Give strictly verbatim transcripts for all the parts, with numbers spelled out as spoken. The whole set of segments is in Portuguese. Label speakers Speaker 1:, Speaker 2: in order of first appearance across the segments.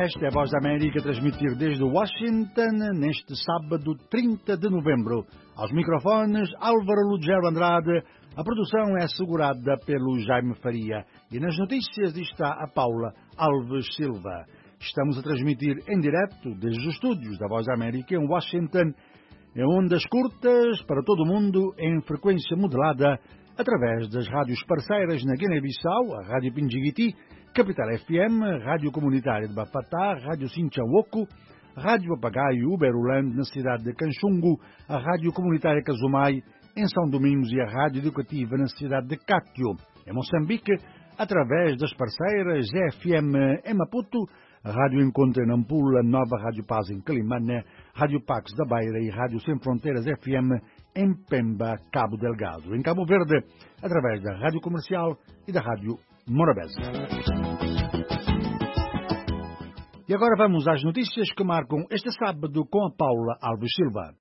Speaker 1: esta é a Voz da América a transmitir desde Washington neste sábado trinta de novembro. Aos microfones, Álvaro Lugero Andrade, a produção é assegurada pelo Jaime Faria e nas notícias está a Paula Alves Silva. Estamos a transmitir em direto desde os estúdios da Voz da América em Washington, em ondas curtas para todo o mundo em frequência modulada através das rádios parceiras na Guiné-Bissau, a Rádio Pinjiguiti, Capital F M, Rádio Comunitária de Bafatá, Rádio Sinchawoku, Rádio Papagaio Uberuland na cidade de Canchungo, a Rádio Comunitária Casumai em São Domingos e a Rádio Educativa na cidade de Cátio. Em Moçambique, através das parceiras F M em Maputo, a Rádio Encontro em Nampula, Nova Rádio Paz em Calimane, Rádio Pax da Beira e Rádio Sem Fronteiras F M em Pemba, Cabo Delgado. Em Cabo Verde, através da Rádio Comercial e da Rádio Morabeza. E agora vamos às notícias que marcam este sábado com a Paula Alves Silva.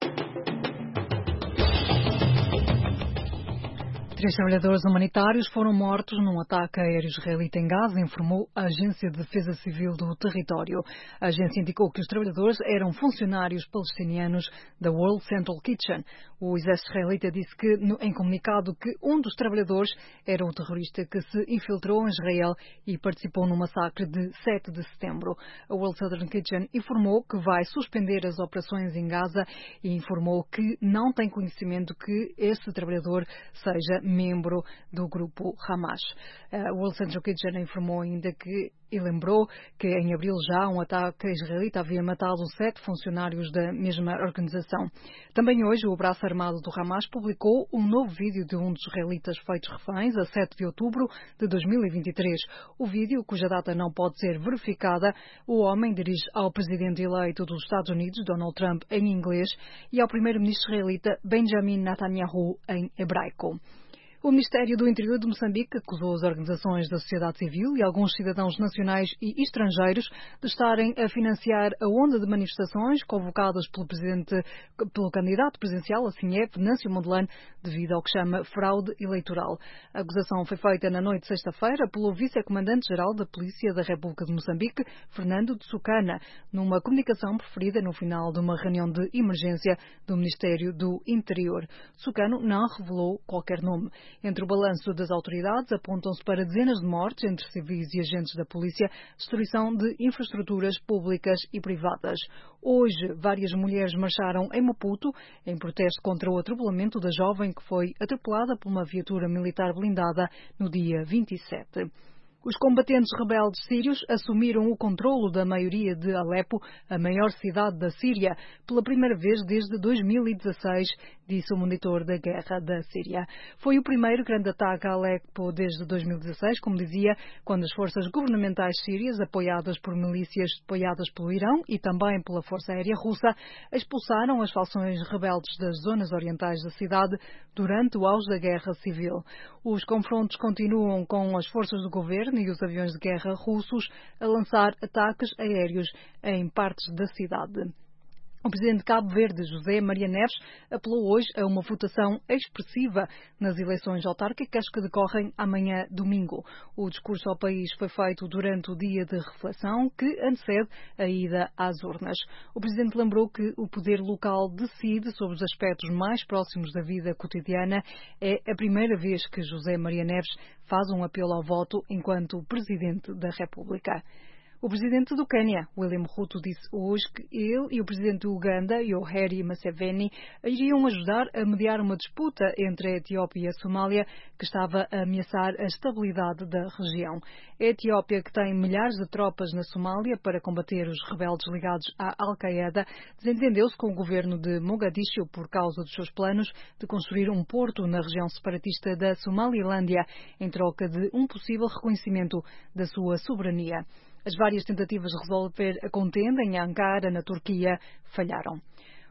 Speaker 2: Três trabalhadores humanitários foram mortos num ataque aéreo israelita em Gaza, informou a Agência de Defesa Civil do território. A agência indicou que os trabalhadores eram funcionários palestinianos da World Central Kitchen. O exército israelita disse que, em comunicado, que um dos trabalhadores era o terrorista que se infiltrou em Israel e participou no massacre de sete de setembro. A World Central Kitchen informou que vai suspender as operações em Gaza e informou que não tem conhecimento que esse trabalhador seja membro do grupo Hamas. A World Central Kitchen informou ainda que e lembrou que em abril já um ataque israelita havia matado sete funcionários da mesma organização. Também hoje o braço armado do Hamas publicou um novo vídeo de um dos israelitas feitos reféns a sete de outubro de dois mil e vinte e três. O vídeo, cuja data não pode ser verificada, o homem dirige ao presidente eleito dos Estados Unidos, Donald Trump, em inglês, e ao primeiro-ministro israelita Benjamin Netanyahu, em hebraico. O Ministério do Interior de Moçambique acusou as organizações da sociedade civil e alguns cidadãos nacionais e estrangeiros de estarem a financiar a onda de manifestações convocadas pelo, presidente, pelo candidato presidencial, a Sinhé, Venâncio Mondlane, devido ao que chama fraude eleitoral. A acusação foi feita na noite de sexta-feira pelo vice-comandante-geral da Polícia da República de Moçambique, Fernando de Sucana, numa comunicação preferida no final de uma reunião de emergência do Ministério do Interior. Sucano não revelou qualquer nome. Entre o balanço das autoridades, apontam-se para dezenas de mortes entre civis e agentes da polícia, destruição de infraestruturas públicas e privadas. Hoje, várias mulheres marcharam em Maputo em protesto contra o atropelamento da jovem que foi atropelada por uma viatura militar blindada no dia vinte e sete. Os combatentes rebeldes sírios assumiram o controlo da maioria de Alepo, a maior cidade da Síria, pela primeira vez desde dois mil e dezasseis, disse o monitor da guerra da Síria. Foi o primeiro grande ataque a Alepo desde dois mil e dezasseis, como dizia, quando as forças governamentais sírias, apoiadas por milícias apoiadas pelo Irão e também pela Força Aérea Russa, expulsaram as facções rebeldes das zonas orientais da cidade durante o auge da guerra civil. Os confrontos continuam com as forças do governo e os aviões de guerra russos a lançar ataques aéreos em partes da cidade. O presidente de Cabo Verde, José Maria Neves, apelou hoje a uma votação expressiva nas eleições autárquicas que decorrem amanhã, domingo. O discurso ao país foi feito durante o dia de reflexão que antecede a ida às urnas. O presidente lembrou que o poder local decide sobre os aspectos mais próximos da vida cotidiana. É a primeira vez que José Maria Neves faz um apelo ao voto enquanto presidente da República. O presidente do Quênia, William Ruto, disse hoje que ele e o presidente do Uganda, Yoweri Museveni, iriam ajudar a mediar uma disputa entre a Etiópia e a Somália que estava a ameaçar a estabilidade da região. A Etiópia, que tem milhares de tropas na Somália para combater os rebeldes ligados à Al-Qaeda, desentendeu-se com o governo de Mogadishu por causa dos seus planos de construir um porto na região separatista da Somalilândia, em troca de um possível reconhecimento da sua soberania. As várias tentativas de resolver a contenda em Ankara, na Turquia, falharam.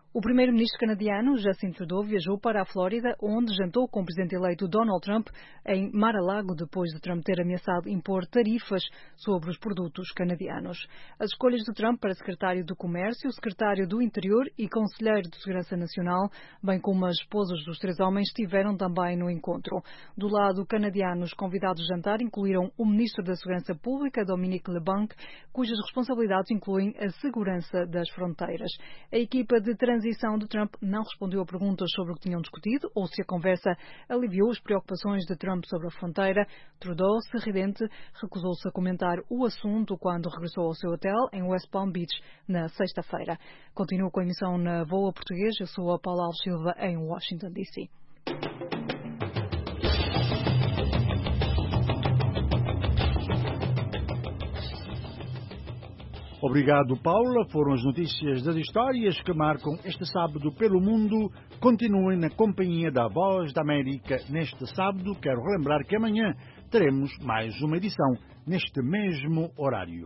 Speaker 2: O primeiro-ministro canadiano, Justin Trudeau, viajou para a Flórida, onde jantou com o presidente eleito Donald Trump em Mar-a-Lago, depois de Trump ter ameaçado impor tarifas sobre os produtos canadianos. As escolhas de Trump para secretário do Comércio, secretário do Interior e conselheiro de Segurança Nacional, bem como as esposas dos três homens, estiveram também no encontro. Do lado canadiano, os convidados de jantar incluíram o ministro da Segurança Pública, Dominic LeBlanc, cujas responsabilidades incluem a segurança das fronteiras. A equipa de transição de Trump não respondeu a perguntas sobre o que tinham discutido ou se a conversa aliviou as preocupações de Trump sobre a fronteira. Trudeau, sorridente, recusou-se a comentar o assunto quando regressou ao seu hotel em West Palm Beach na sexta-feira. Continuo com a emissão na Voa Português. Eu sou a Paula Alves Silva em Washington, D C.
Speaker 1: Obrigado, Paula. Foram as notícias das histórias que marcam este sábado pelo mundo. Continuem na companhia da Voz da América neste sábado. Quero relembrar que amanhã teremos mais uma edição neste mesmo horário.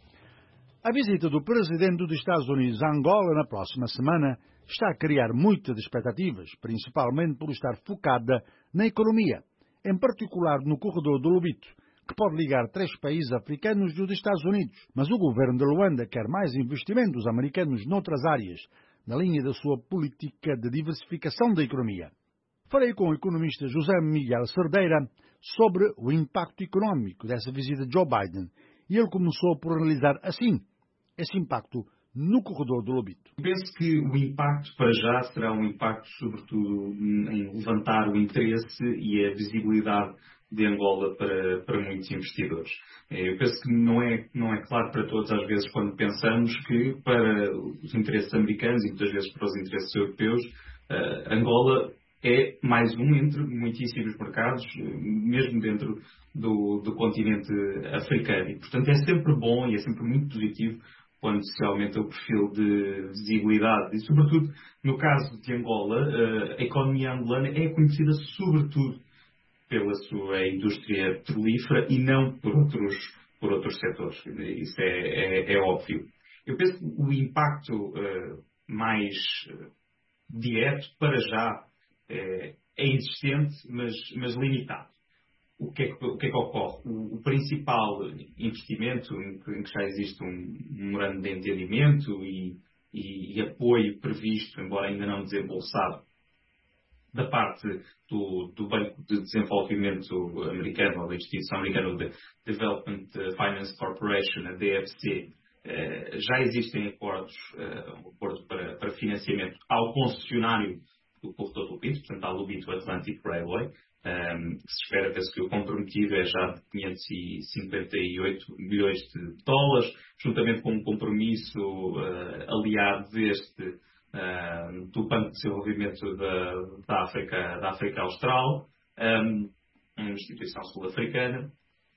Speaker 1: A visita do presidente dos Estados Unidos a Angola na próxima semana está a criar muitas expectativas, principalmente por estar focada na economia, em particular no corredor do Lobito, que pode ligar três países africanos dos Estados Unidos. Mas o governo de Luanda quer mais investimentos americanos noutras áreas, na linha da sua política de diversificação da economia. Falei com o economista José Miguel Cerdeira sobre o impacto económico dessa visita de Joe Biden, e ele começou por analisar assim esse impacto no corredor do Lobito.
Speaker 3: Penso que o impacto para já será um impacto sobretudo em levantar o interesse e a visibilidade de Angola para, para muitos investidores. Eu penso que não é, não é claro para todos, às vezes, quando pensamos que para os interesses americanos e muitas vezes para os interesses europeus, uh, Angola é mais um entre muitíssimos mercados, mesmo dentro do, do continente africano. E, portanto, é sempre bom e é sempre muito positivo quando se aumenta o perfil de visibilidade. E, sobretudo, no caso de Angola, uh, a economia angolana é conhecida sobretudo pela sua indústria petrolífera e não por outros, por outros setores. Isso é, é, é óbvio. Eu penso que o impacto uh, mais uh, direto, para já, é, é existente, mas, mas limitado. O que, é que, o que é que ocorre? O, o principal investimento, em que, em que já existe um memorando de entendimento e, e, e apoio previsto, embora ainda não desembolsado, da parte do, do Banco de Desenvolvimento Americano, ou da instituição americana de Development Finance Corporation, a D F C, eh, já existem acordos, eh, um acordo para, para financiamento ao concessionário do corredor do Lobito, portanto, ao Lobito Atlantic Railway, um, que se espera que o comprometido é já de quinhentos e cinquenta e oito milhões de dólares, juntamente com um compromisso uh, aliado deste Uh, do Banco de Desenvolvimento da, da, África, da África Austral, um, uma instituição sul-africana.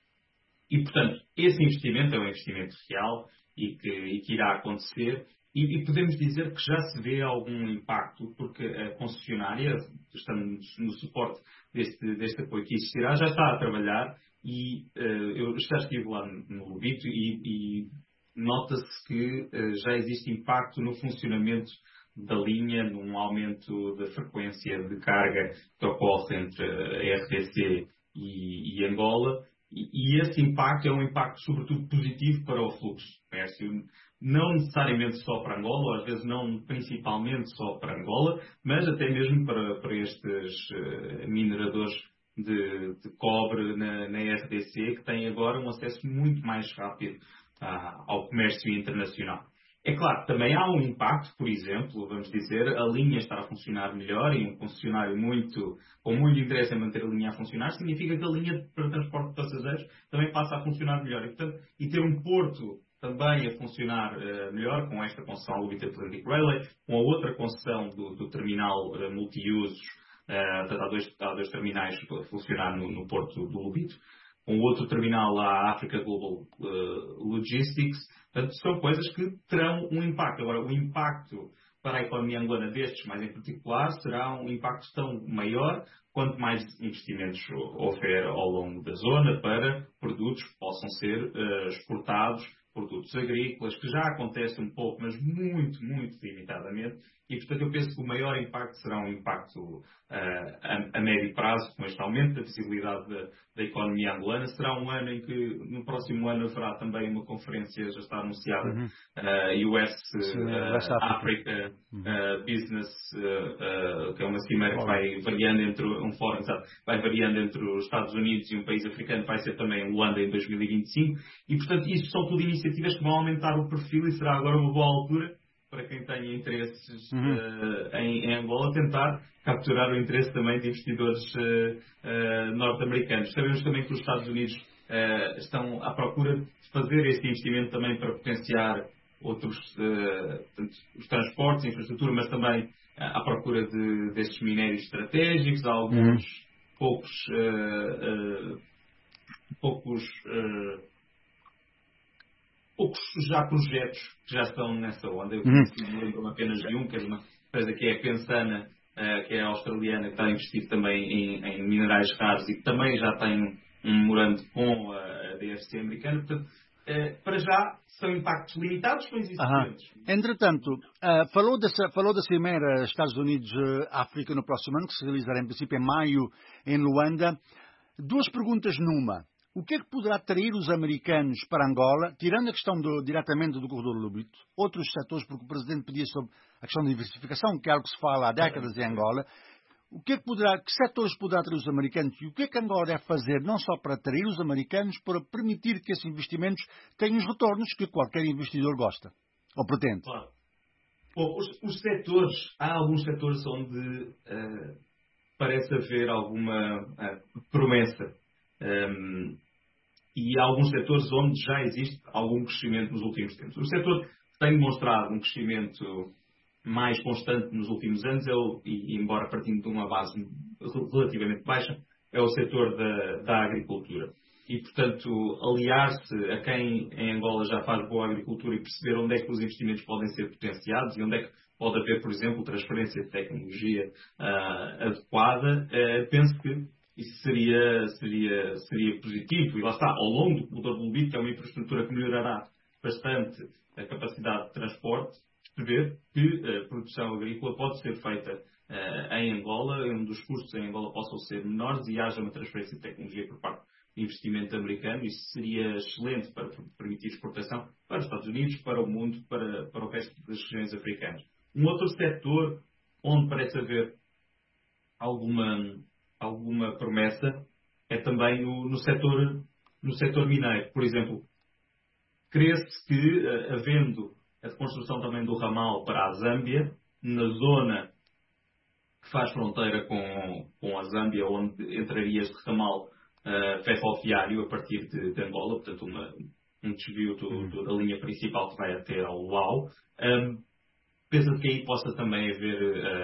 Speaker 3: E, portanto, esse investimento é um investimento real e que, e que irá acontecer. E, e podemos dizer que já se vê algum impacto, porque a concessionária, estando no suporte deste, deste apoio que existirá, já está a trabalhar e uh, eu já estive lá no Lobito e, e nota-se que uh, já existe impacto no funcionamento da linha, num aumento da frequência de carga que ocorre entre a R D C e, e Angola, e, e esse impacto é um impacto sobretudo positivo para o fluxo de comércio, não necessariamente só para Angola, ou às vezes não principalmente só para Angola, mas até mesmo para, para estes uh, mineradores de, de cobre na, na R D C, que têm agora um acesso muito mais rápido uh, ao comércio internacional. É claro, também há um impacto, por exemplo, vamos dizer, a linha estar a funcionar melhor e um concessionário muito, com muito interesse em manter a linha a funcionar, significa que a linha para transporte de passageiros também passa a funcionar melhor. E, portanto, e ter um porto também a funcionar uh, melhor, com esta concessão ao Lobito Atlantic Railway, com a outra concessão do, do terminal uh, multiusos, uh, há, dois, há dois terminais a funcionar no, no porto do Lobito, com outro terminal, a Africa Global uh, Logistics. Portanto, são coisas que terão um impacto. Agora, o impacto para a economia angolana destes, mais em particular, será um impacto tão maior quanto mais investimentos houver ao longo da zona para produtos que possam ser uh, exportados produtos agrícolas, que já acontece um pouco, mas muito, muito limitadamente, e portanto eu penso que o maior impacto será um impacto uh, a, a médio prazo, com este aumento da visibilidade da, da economia angolana. Será um ano em que no próximo ano haverá também uma conferência, já está anunciada,
Speaker 1: Uhum.
Speaker 3: uh, U S uh,
Speaker 1: West Africa.
Speaker 3: Africa
Speaker 1: Uhum.
Speaker 3: uh, Business, uh, uh, que é uma cimeira que
Speaker 1: Fórum.
Speaker 3: vai variando entre um fórum, sabe, vai variando entre os Estados Unidos e um país africano, vai ser também Luanda em dois mil e vinte e cinco, e portanto isso são tudo iniciativas que vão aumentar o perfil e será agora uma boa altura para quem tenha interesses
Speaker 1: Uhum.
Speaker 3: uh, em, em Angola tentar capturar o interesse também de investidores uh, uh, norte-americanos. Sabemos também que os Estados Unidos uh, estão à procura de fazer este investimento também para potenciar outros, uh, portanto, os transportes, a infraestrutura, mas também uh, à procura de, destes minérios estratégicos. Há alguns
Speaker 1: Uhum.
Speaker 3: poucos, uh, uh, poucos uh, poucos já projetos que já estão nessa onda. Eu
Speaker 1: Uhum.
Speaker 3: me lembro apenas de um, que é uma empresa que é a Pensana, uh, que é australiana, que está a investir também em, em minerais raros e que também já tem um memorando com a, a D F C americana. Portanto, uh, para já são impactos limitados, mas
Speaker 1: Aham.
Speaker 3: existentes.
Speaker 1: Entretanto, uh, falou, dessa, falou da cimeira Estados Unidos-África no próximo ano, que se realizará em princípio em maio em Luanda. Duas perguntas numa. O que é que poderá atrair os americanos para Angola, tirando a questão do, diretamente do corredor Lubito, outros setores, porque o Presidente pedia sobre a questão da diversificação, que é algo que se fala há décadas em Angola. O que é que poderá, que setores poderá atrair os americanos e o que é que Angola deve fazer, não só para atrair os americanos, para permitir que esses investimentos tenham os retornos que qualquer investidor gosta, ou pretende?
Speaker 3: Claro. Bom, os, os setores, há alguns setores onde uh, parece haver alguma uh, promessa. Um, e há alguns setores onde já existe algum crescimento nos últimos tempos. O setor que tem demonstrado um crescimento mais constante nos últimos anos, é o, e embora partindo de uma base relativamente baixa, é o setor da, da agricultura. E, portanto, aliar-se a quem em Angola já faz boa agricultura e perceber onde é que os investimentos podem ser potenciados e onde é que pode haver, por exemplo, transferência de tecnologia uh, adequada, uh, penso que isso seria, seria, seria positivo. E lá está, ao longo do corredor do Lubito, que é uma infraestrutura que melhorará bastante a capacidade de transporte, perceber que a produção agrícola pode ser feita uh, em Angola, onde os custos em Angola possam ser menores e haja uma transferência de tecnologia por parte do investimento americano. Isso seria excelente para permitir exportação para os Estados Unidos, para o mundo, para, para o resto das regiões africanas. Um outro setor onde parece haver alguma alguma promessa é também no, no, setor, no setor mineiro. Por exemplo, crê-se que, havendo a construção também do ramal para a Zâmbia, na zona que faz fronteira com, com a Zâmbia, onde entraria este ramal uh, ferroviário a partir de, de Angola, portanto uma, um desvio do, do, da linha principal que vai até ao Luau, um, pensa que aí possa também haver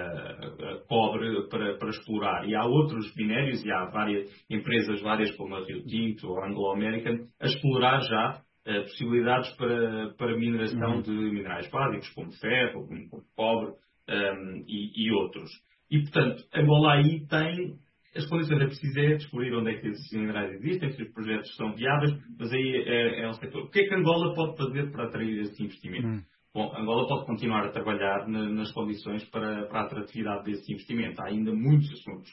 Speaker 3: uh, uh, cobre para, para explorar. E há outros minérios, e há várias empresas, várias como a Rio Tinto ou a Anglo-American, a explorar já uh, possibilidades para, para mineração
Speaker 1: Uhum.
Speaker 3: de minerais básicos, como ferro, como, como cobre um, e, e outros. E, portanto, Angola aí tem as condições. É preciso é descobrir onde é que esses minerais existem, se os projetos são viáveis, mas aí é, é um setor. O que é que Angola pode fazer para atrair esse investimento?
Speaker 1: Uhum.
Speaker 3: Bom, Angola pode continuar a trabalhar na, nas condições para, para a atratividade desse investimento. Há ainda muitos assuntos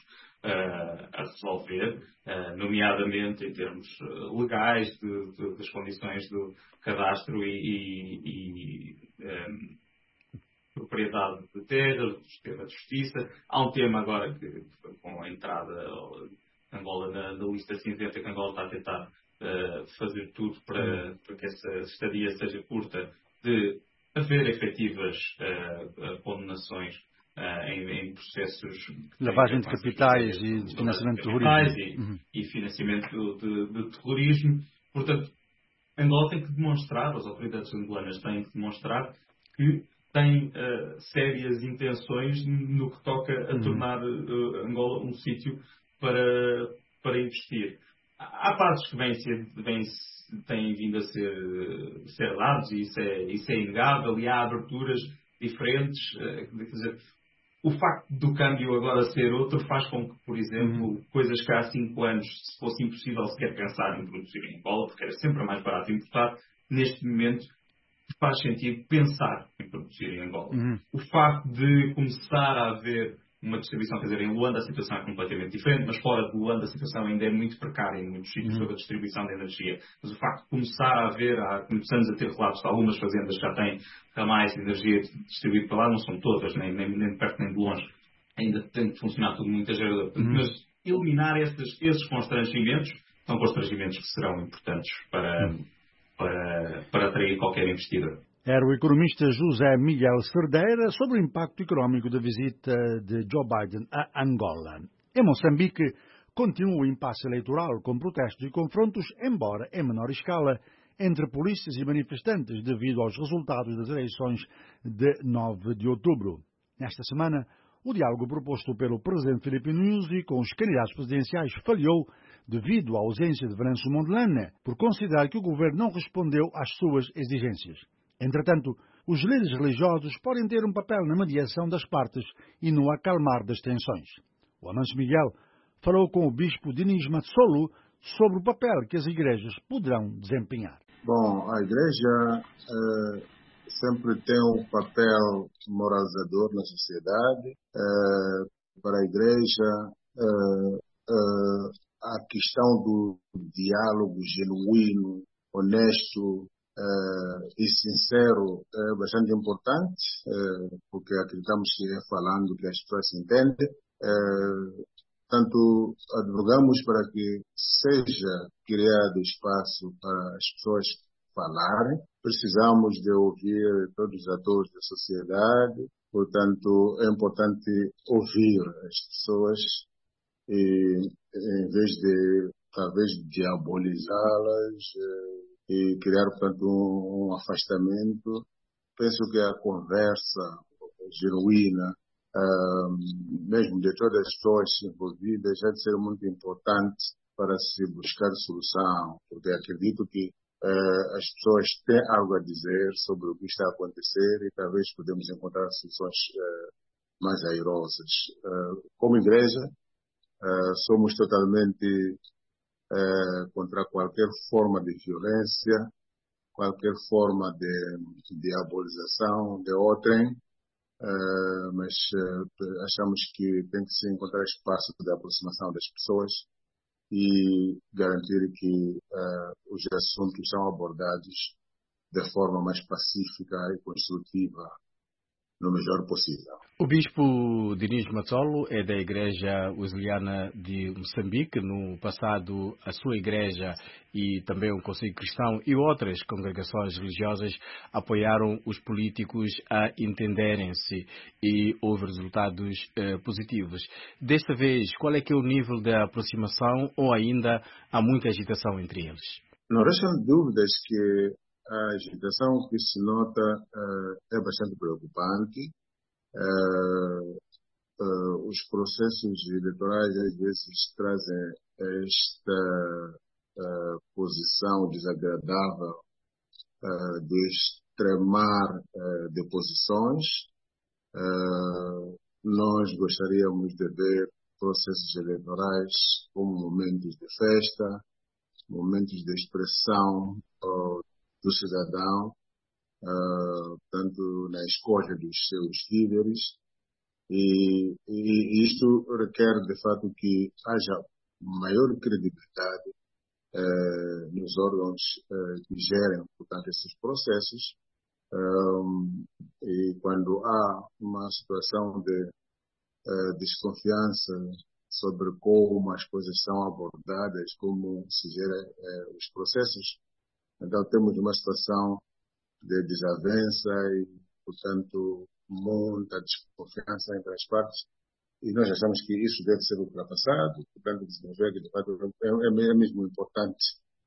Speaker 3: uh, a resolver, uh, nomeadamente em termos uh, legais, de, de, das condições do cadastro e, e, e um, propriedade de terras, do sistema de justiça. Há um tema agora que, com a entrada de Angola na, na lista cinzenta, que Angola está a tentar uh, fazer tudo para, para que essa estadia seja curta, de haver efetivas uh, uh, condenações uh, em, em processos de
Speaker 1: lavagem de capitais e de financiamento de terrorismo.
Speaker 3: E,
Speaker 1: uhum.
Speaker 3: e financiamento de, de terrorismo. Portanto, Angola tem que demonstrar, as autoridades angolanas têm que demonstrar que tem uh, sérias intenções no que toca a
Speaker 1: uhum.
Speaker 3: tornar uh, Angola um sítio para, para investir. Há passos que vêm, vêm, têm vindo a ser, ser dados, e isso é, isso é inegável, e há aberturas diferentes. Quer dizer, o facto do câmbio agora ser outro faz com que, por exemplo,
Speaker 1: uhum.
Speaker 3: coisas que há cinco anos, se fosse impossível sequer pensar em produzir em Angola, porque era sempre mais barato importar, neste momento, faz sentido pensar em produzir em Angola.
Speaker 1: Uhum.
Speaker 3: O facto de começar a haver uma distribuição, quer dizer, em Luanda a situação é completamente diferente, mas fora de Luanda a situação ainda é muito precária em muitos sítios
Speaker 1: Uhum.
Speaker 3: sobre a distribuição de energia. Mas o facto de começar a haver, há muitos anos a ter relatos de algumas fazendas que já têm ramais de energia distribuído para lá, não são todas, nem, nem, nem de perto nem de longe, ainda tem de funcionar tudo muito gerador.
Speaker 1: Uhum.
Speaker 3: Mas eliminar esses, esses constrangimentos são constrangimentos que serão importantes para,
Speaker 1: uhum.
Speaker 3: para, para atrair qualquer investidor.
Speaker 1: Era o economista José Miguel Cerdeira sobre o impacto económico da visita de Joe Biden a Angola. Em Moçambique, continua o impasse eleitoral com protestos e confrontos, embora em menor escala, entre polícias e manifestantes devido aos resultados das eleições de nove de outubro. Nesta semana, o diálogo proposto pelo presidente Filipe Nyusi com os candidatos presidenciais falhou devido à ausência de Venâncio Mondlane, por considerar que o governo não respondeu às suas exigências. Entretanto, os líderes religiosos podem ter um papel na mediação das partes e no acalmar das tensões. O Amancio Miguel falou com o bispo Dinis Matsolo sobre o papel que as igrejas poderão desempenhar.
Speaker 4: Bom, a igreja eh, sempre tem um papel moralizador na sociedade. Eh, para a igreja, eh, eh, a questão do diálogo genuíno, honesto, Uh, e sincero é bastante importante, uh, porque acreditamos que é falando que as pessoas se entendem. Uh, tanto advogamos para que seja criado espaço para as pessoas falarem. Precisamos de ouvir todos os atores da sociedade, portanto é importante ouvir as pessoas e, em vez de talvez diabolizá-las, uh, e criar, portanto, um, um afastamento. Penso que a conversa genuína, um, mesmo de todas as pessoas envolvidas, já de ser muito importante para se buscar solução, porque acredito que uh, as pessoas têm algo a dizer sobre o que está a acontecer e talvez podemos encontrar soluções uh, mais airosas. Uh, como igreja, uh, somos totalmente Uh, contra qualquer forma de violência, qualquer forma de diabolização de outrem, uh, mas uh, achamos que tem que se encontrar espaço de aproximação das pessoas e garantir que uh, os assuntos são abordados de forma mais pacífica e construtiva, no melhor possível.
Speaker 5: O bispo Dinis Matsolo é da Igreja Wesleyana de Moçambique. No passado, a sua igreja e também o Conselho Cristão e outras congregações religiosas apoiaram os políticos a entenderem-se e houve resultados eh, positivos. Desta vez, qual é que é o nível da aproximação ou ainda há muita agitação entre eles?
Speaker 4: Não restam dúvidas que a agitação que se nota uh, é bastante preocupante. Uh, uh, os processos eleitorais às vezes trazem esta uh, posição desagradável uh, de extremar uh, de posições. Uh, nós gostaríamos de ver processos eleitorais como momentos de festa, momentos de expressão uh, do cidadão, uh, tanto na escolha dos seus líderes, e, e, e isto requer de fato que haja maior credibilidade uh, nos órgãos uh, que gerem, portanto, esses processos, um, e quando há uma situação de uh, desconfiança sobre como as coisas são abordadas, como se gerem uh, os processos, então temos uma situação de desavença e, portanto, muita desconfiança entre as partes. E nós achamos que isso deve ser ultrapassado, portanto, desenvolver que, de fato, é, é mesmo importante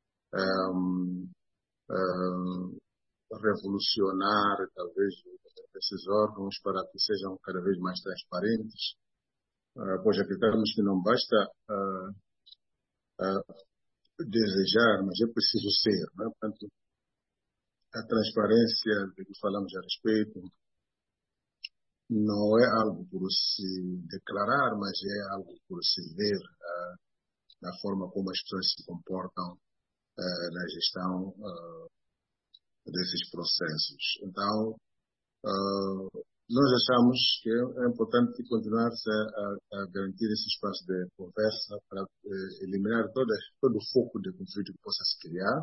Speaker 4: um, um, revolucionar, talvez, esses órgãos para que sejam cada vez mais transparentes, uh, pois acreditamos que não basta uh, uh, desejar, mas é preciso ser, não é? Portanto, a transparência de que falamos a respeito não é algo por se declarar, mas é algo por se ver uh, na forma como as pessoas se comportam uh, na gestão uh, desses processos. Então, uh, nós achamos que é importante continuar-se a, a garantir esse espaço de conversa para eh, eliminar todo, todo o foco de conflito que possa se criar.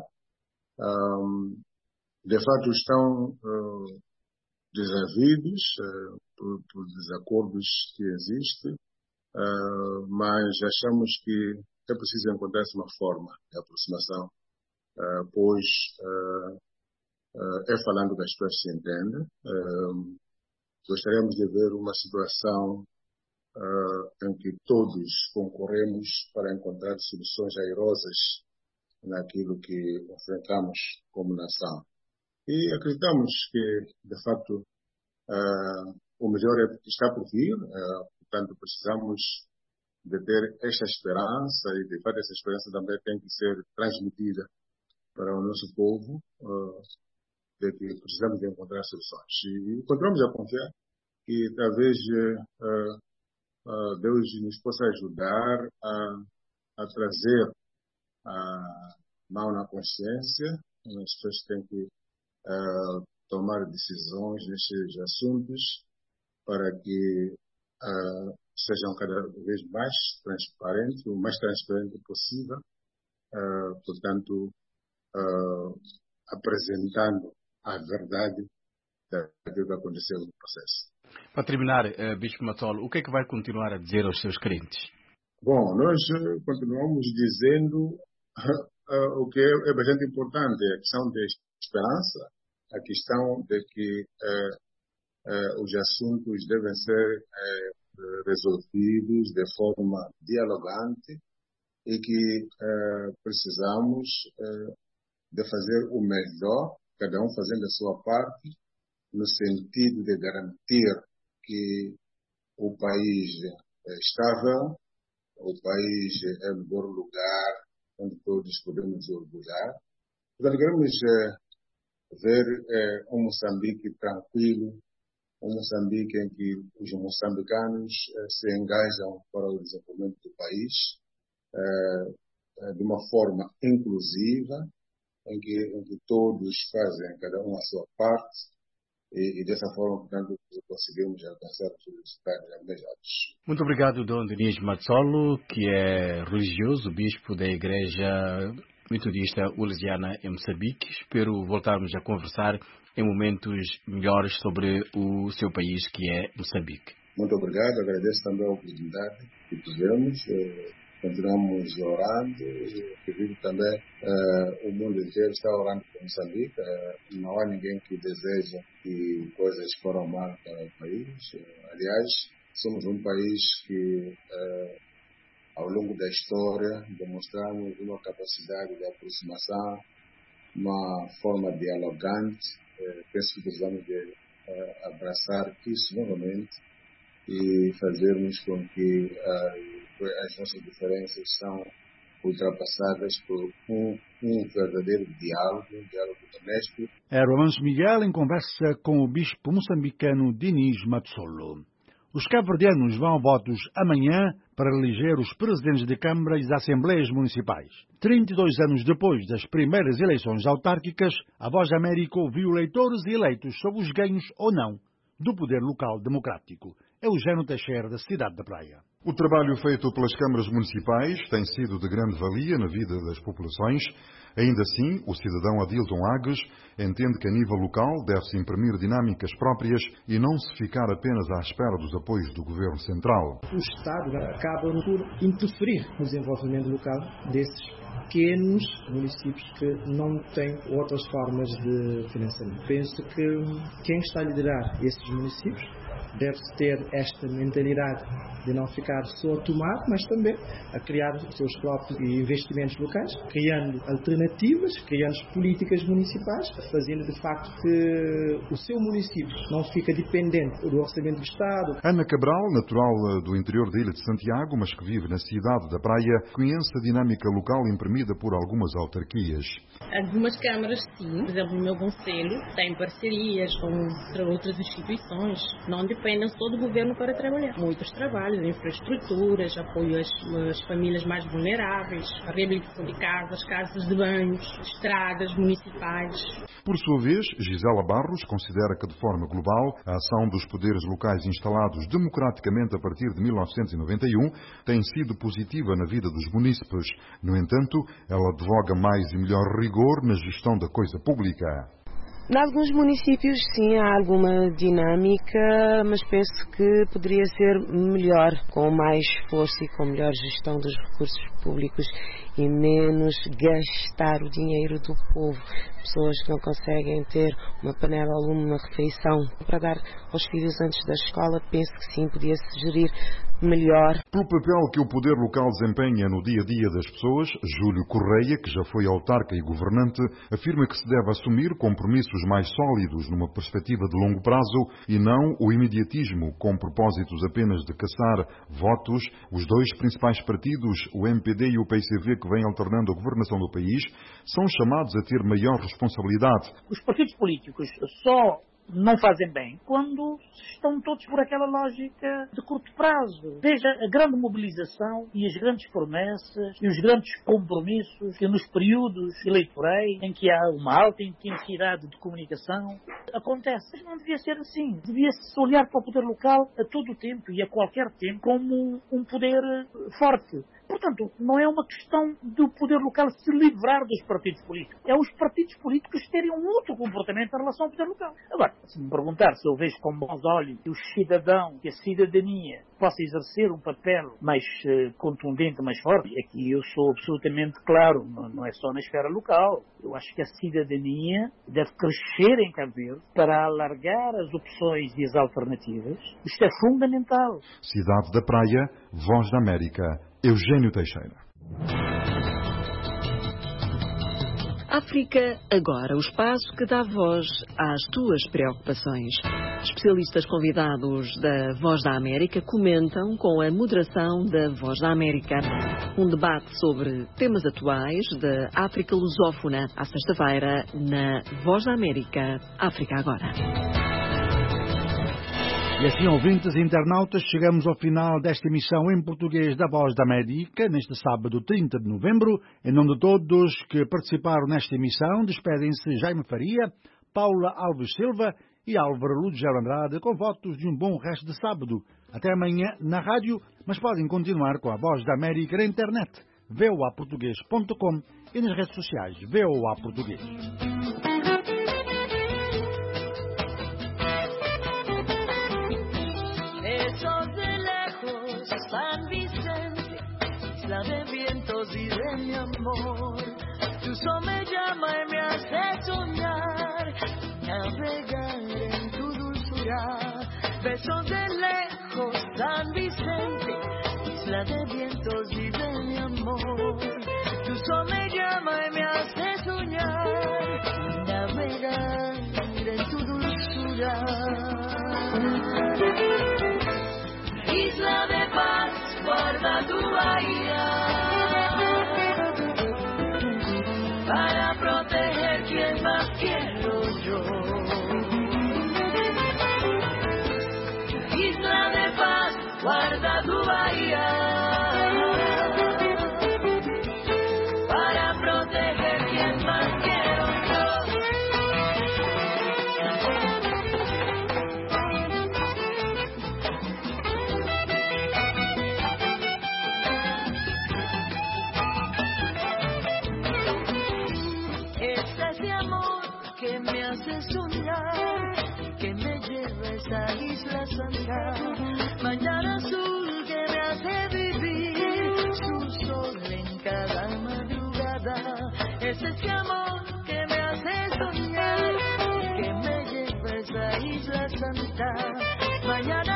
Speaker 4: Um, de fato, estão uh, desavidos uh, por, por desacordos que existem, uh, mas achamos que é preciso encontrar uma forma de aproximação, uh, pois uh, uh, é falando que as pessoas se entendem. Uh, gostaríamos de ver uma situação uh, em que todos concorremos para encontrar soluções airosas naquilo que enfrentamos como nação. E acreditamos que, de facto, uh, o melhor é, está por vir, uh, portanto, precisamos de ter esta esperança e, de fato, essa esperança também tem que ser transmitida para o nosso povo, uh, de que precisamos de encontrar soluções. E continuamos a confiar que talvez uh, uh, Deus nos possa ajudar a, a trazer a mão na consciência. As pessoas têm que uh, tomar decisões nestes assuntos para que uh, sejam cada vez mais transparentes, o mais transparente possível, uh, portanto, uh, apresentando a verdade daquilo que aconteceu no processo.
Speaker 5: Para terminar, uh, Bispo Matsolo, o que é que vai continuar a dizer aos seus crentes?
Speaker 4: Bom, nós uh, continuamos dizendo uh, uh, o que é, é bastante importante, a questão da esperança, a questão de que uh, uh, os assuntos devem ser uh, resolvidos de forma dialogante e que uh, precisamos uh, de fazer o melhor, cada um fazendo a sua parte, no sentido de garantir que o país é estável, o país é o melhor lugar onde todos podemos orgulhar. Portanto, queremos é, ver é, um Moçambique tranquilo, um Moçambique em que os moçambicanos é, se engajam para o desenvolvimento do país é, é, de uma forma inclusiva, em que, em que todos fazem cada um a sua parte, E, e dessa forma, portanto, conseguimos alcançar os resultados almejados.
Speaker 5: Muito obrigado, Dom Diniz Matsolo, que é religioso, bispo da Igreja Metodista Ulesiana em Moçambique. Espero voltarmos a conversar em momentos melhores sobre o seu país, que é Moçambique.
Speaker 4: Muito obrigado, agradeço também a oportunidade que tivemos. Continuamos orando, acredito também uh, o mundo inteiro está orando por Moçambique. Uh, não há ninguém que deseja que coisas foram mal para o país. Uh, aliás, somos um país que, uh, ao longo da história, demonstramos uma capacidade de aproximação, uma forma dialogante. Uh, penso que precisamos de uh, abraçar isso novamente e fazermos com que uh, as nossas diferenças são ultrapassadas por um, um verdadeiro diálogo, um diálogo honesto.
Speaker 1: Era o Amanso Miguel em conversa com o bispo moçambicano Diniz Matsolo. Os cabo-verdianos vão a votos amanhã para eleger os presidentes de Câmara e das Assembleias Municipais. trinta e dois anos depois das primeiras eleições autárquicas, a Voz da América ouviu eleitores e eleitos sobre os ganhos ou não do poder local democrático. Eugênio Teixeira, da cidade da Praia.
Speaker 6: O trabalho feito pelas câmaras municipais tem sido de grande valia na vida das populações. Ainda assim, o cidadão Adilton Agues entende que a nível local deve-se imprimir dinâmicas próprias e não se ficar apenas à espera dos apoios do Governo Central.
Speaker 7: O Estado acaba por interferir no desenvolvimento local desses pequenos municípios que não têm outras formas de financiamento. Penso que quem está a liderar esses municípios deve-se ter esta mentalidade de não ficar só a tomar, mas também a criar os seus próprios investimentos locais, criando alternativas, criando políticas municipais, fazendo de facto que o seu município não fica dependente do orçamento do Estado.
Speaker 6: Ana Cabral, natural do interior da Ilha de Santiago, mas que vive na cidade da Praia, conhece a dinâmica local imprimida por algumas autarquias.
Speaker 8: Algumas câmaras, sim, por exemplo, o meu concelho tem parcerias com outras instituições, não de dependem só do governo para trabalhar. Muitos trabalhos, infraestruturas, apoio às, às famílias mais vulneráveis, a reabilitação de casas, casas de banhos, estradas municipais.
Speaker 6: Por sua vez, Gisela Barros considera que, de forma global, a ação dos poderes locais instalados democraticamente a partir de mil novecentos e noventa e um tem sido positiva na vida dos munícipes. No entanto, ela advoga mais e melhor rigor na gestão da coisa pública.
Speaker 9: Em alguns municípios, sim, há alguma dinâmica, mas penso que poderia ser melhor, com mais força e com melhor gestão dos recursos públicos e menos gastar o dinheiro do povo. Pessoas que não conseguem ter uma panela ou uma refeição para dar aos filhos antes da escola, penso que sim, podia-se gerir melhor.
Speaker 6: Pelo papel que o poder local desempenha no dia-a-dia das pessoas, Júlio Correia, que já foi autarca e governante, afirma que se deve assumir compromissos mais sólidos numa perspectiva de longo prazo e não o imediatismo com propósitos apenas de caçar votos. Os dois principais partidos, o M P D e o P C V, que vêm alternando a governação do país, são chamados a ter maior responsabilidade.
Speaker 10: Os partidos políticos só não fazem bem quando estão todos por aquela lógica de curto prazo. Veja a grande mobilização e as grandes promessas e os grandes compromissos que nos períodos eleitorais em que há uma alta intensidade de comunicação acontece. Mas não devia ser assim. Devia-se olhar para o poder local a todo o tempo e a qualquer tempo como um poder forte. Portanto, não é uma questão do poder local se livrar dos partidos políticos. É os partidos políticos terem um outro comportamento em relação ao poder local. Agora, se me perguntar se eu vejo com bons olhos que o cidadão, que a cidadania possa exercer um papel mais uh, contundente, mais forte, aqui eu sou absolutamente claro, não, não é só na esfera local. Eu acho que a cidadania deve crescer em Cabo Verde para alargar as opções e as alternativas. Isto é fundamental.
Speaker 6: Cidade da Praia, Voz da América, Eugênio Teixeira.
Speaker 11: África Agora, o espaço que dá voz às tuas preocupações. Especialistas convidados da Voz da América comentam com a moderação da Voz da América. Um debate sobre temas atuais da África lusófona, à sexta-feira, na Voz da América, África Agora.
Speaker 1: E assim, ouvintes e internautas, chegamos ao final desta emissão em português da Voz da América, neste sábado trinta de novembro. Em nome de todos que participaram nesta emissão, despedem-se Jaime Faria, Paula Alves Silva e Álvaro Lugero Andrade, com votos de um bom resto de sábado. Até amanhã na rádio, mas podem continuar com a Voz da América na internet, v o a português ponto com, e nas redes sociais, V O A Português.
Speaker 12: San Vicente, isla de vientos y de mi amor. Tu sol me llama y me hace soñar, navegar en tu dulzura. Besos de lejos, San Vicente, isla de vientos y de mi amor. Tu sol me llama y me hace soñar, navegar en tu dulzura. Isla de paz, guarda tu bahía para proteger quien más quiero yo. Isla de paz, guarda tu bahía para proteger quien más quiero yo. Ese amor que me hace soñar, que me lleves a Isla Santa, mañana azul que me hace vivir, su sol en cada madrugada. Es ese amor que me hace soñar, que me lleves a Isla Santa, mañana